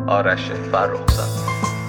آرش فرخزاد.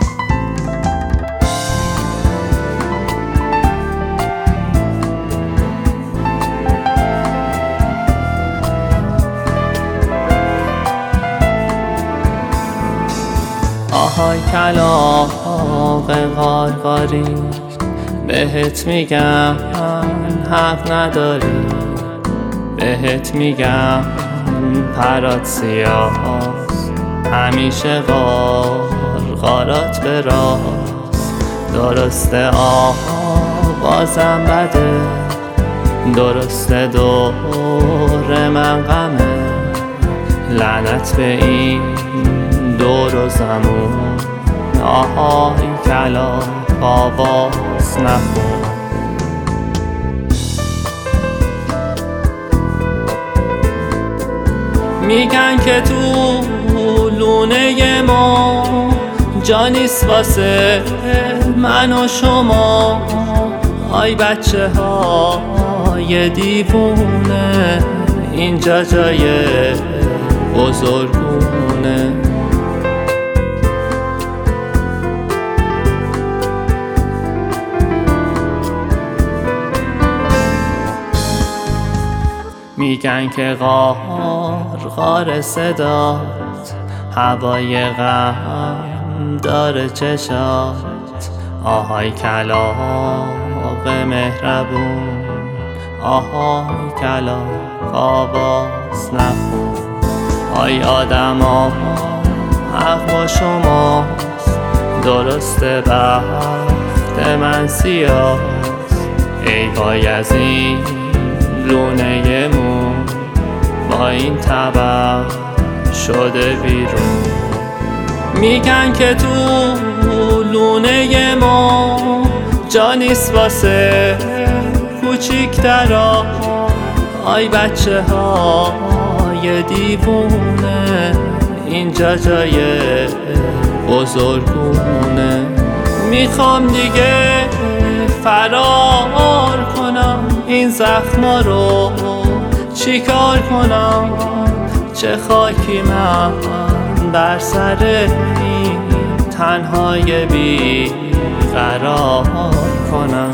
آهای کلاغ قارقاری، بهت میگم حق نداری، بهت میگم پرات سیاست، همیشه قارقارات به راست. درسته آغازم بده، درسته دور من غمه، لعنت به این دور و زمون. آهای کلاغ آواز نخون. میگن که تو لونه ما جا نیست واسه من و شما. آی بچه های دیوونه، اینجا جای بزرگونه. میگن که غار صدات هوای غم داره چشات. آهای کلاغ مهربون، آهای کلاغ آواز نخون. آی آدما حق با شماست، درسته بخت من سیاست. ای وای از این لونه مون، با این طبع شده بیرون. میگن که تو لونه ما جا نیست واسه کوچیکترا. آی بچه های دیوونه، اینجا جای بزرگونه. میخوام دیگه فرار کنم، این زخما رو چیکار کنم؟ چه خاکی من بر سر این تنهای بی قرار کنم.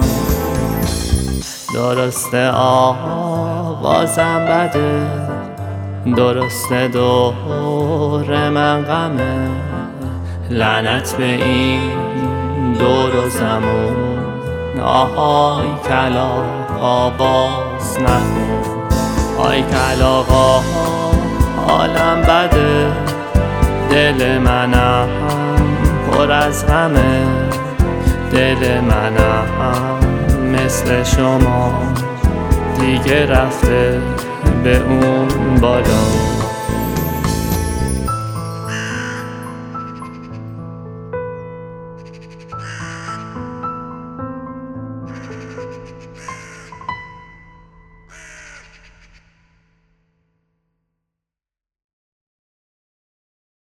درسته آوازم بده، درسته دور من غمه، لعنت به این دور و زمون. آهای کلاغ آواز نخون. آی کلاغا حالم بده، دل منم پر از غمه، دل منم مثل شما دیگه رفته به اون بالا.